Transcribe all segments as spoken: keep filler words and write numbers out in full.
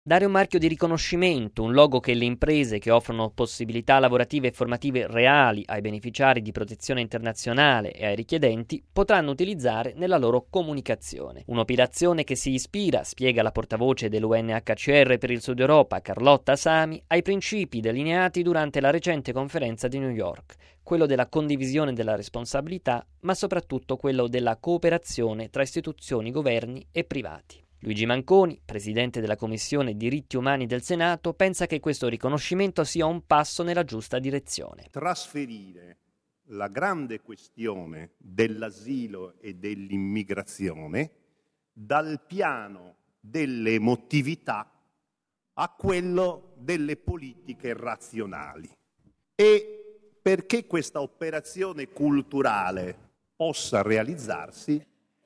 Dare un marchio di riconoscimento, un logo che le imprese che offrono possibilità lavorative e formative reali ai beneficiari di protezione internazionale e ai richiedenti potranno utilizzare nella loro comunicazione. Un'operazione che si ispira, spiega la portavoce dell'U N H C R per il Sud Europa, Carlotta Sami, ai principi delineati durante la recente conferenza di New York, quello della condivisione della responsabilità, ma soprattutto quello della cooperazione tra istituzioni, governi e privati. Luigi Manconi, presidente della Commissione Diritti Umani del Senato, pensa che questo riconoscimento sia un passo nella giusta direzione. Trasferire la grande questione dell'asilo e dell'immigrazione dal piano delle emotività a quello delle politiche razionali. E perché questa operazione culturale possa realizzarsi,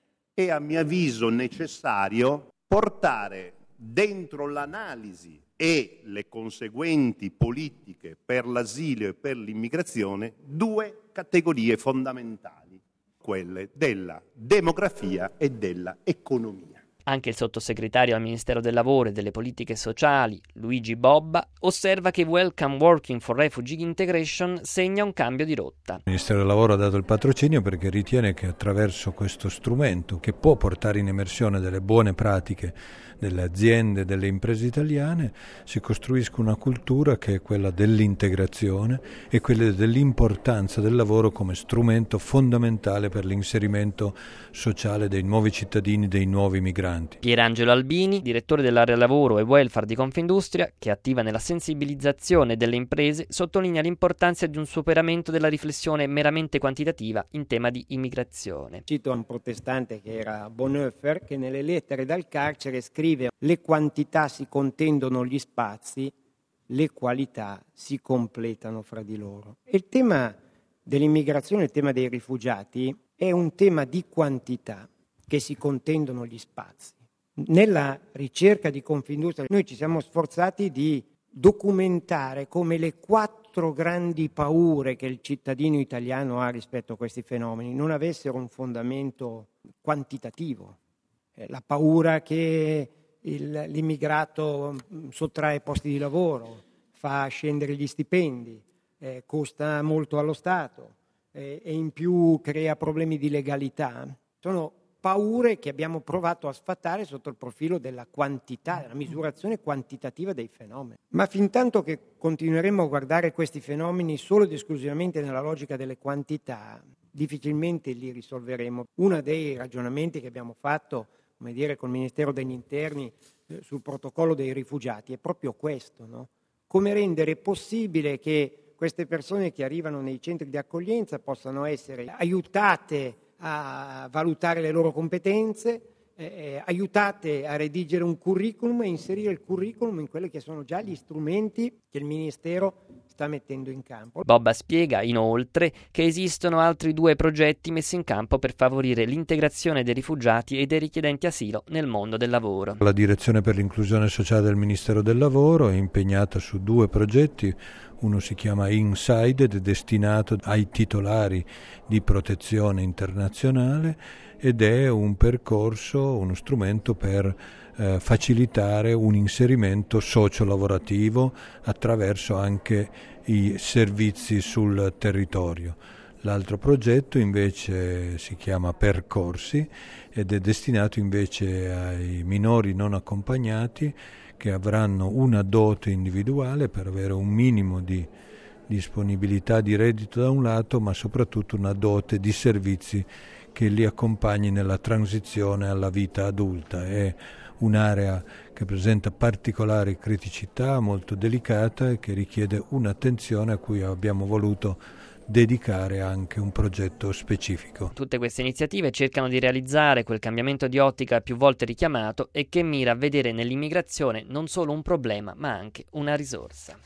è a mio avviso necessario portare dentro l'analisi e le conseguenti politiche per l'asilo e per l'immigrazione due categorie fondamentali, quelle della demografia e della economia. Anche il sottosegretario al Ministero del Lavoro e delle Politiche Sociali, Luigi Bobba, osserva che Welcome Working for Refugee Integration segna un cambio di rotta. Il Ministero del Lavoro ha dato il patrocinio perché ritiene che attraverso questo strumento, che può portare in emersione delle buone pratiche delle aziende e delle imprese italiane, si costruisca una cultura che è quella dell'integrazione e quella dell'importanza del lavoro come strumento fondamentale per l'inserimento sociale dei nuovi cittadini, dei nuovi migranti. Pierangelo Albini, direttore dell'area lavoro e welfare di Confindustria, che è attiva nella sensibilizzazione delle imprese, sottolinea l'importanza di un superamento della riflessione meramente quantitativa in tema di immigrazione. Cito un protestante che era Bonhoeffer, che nelle lettere dal carcere scrive: le quantità si contendono gli spazi, le qualità si completano fra di loro. E il tema dell'immigrazione, il tema dei rifugiati, è un tema di quantità, che si contendono gli spazi. Nella ricerca di Confindustria noi ci siamo sforzati di documentare come le quattro grandi paure che il cittadino italiano ha rispetto a questi fenomeni non avessero un fondamento quantitativo. La paura che il, l'immigrato sottrae posti di lavoro, fa scendere gli stipendi, eh, costa molto allo Stato eh, e in più crea problemi di legalità. Sono paure che abbiamo provato a sfatare sotto il profilo della quantità, della misurazione quantitativa dei fenomeni. Ma fin tanto che continueremo a guardare questi fenomeni solo ed esclusivamente nella logica delle quantità, difficilmente li risolveremo. Uno dei ragionamenti che abbiamo fatto, come dire, col Ministero degli Interni eh, sul protocollo dei rifugiati è proprio questo, no? Come rendere possibile che queste persone che arrivano nei centri di accoglienza possano essere aiutate a valutare le loro competenze, eh, aiutate a redigere un curriculum e inserire il curriculum in quelli che sono già gli strumenti che il Ministero sta mettendo in campo. Bobba spiega inoltre che esistono altri due progetti messi in campo per favorire l'integrazione dei rifugiati e dei richiedenti asilo nel mondo del lavoro. La Direzione per l'inclusione sociale del Ministero del Lavoro è impegnata su due progetti. Uno si chiama Inside ed è destinato ai titolari di protezione internazionale ed è un percorso, uno strumento per eh, facilitare un inserimento socio-lavorativo attraverso anche i servizi sul territorio. L'altro progetto invece si chiama Percorsi ed è destinato invece ai minori non accompagnati che avranno una dote individuale per avere un minimo di disponibilità di reddito da un lato, ma soprattutto una dote di servizi che li accompagni nella transizione alla vita adulta. È un'area che presenta particolari criticità, molto delicata e che richiede un'attenzione a cui abbiamo voluto dedicare anche un progetto specifico. Tutte queste iniziative cercano di realizzare quel cambiamento di ottica più volte richiamato e che mira a vedere nell'immigrazione non solo un problema ma anche una risorsa.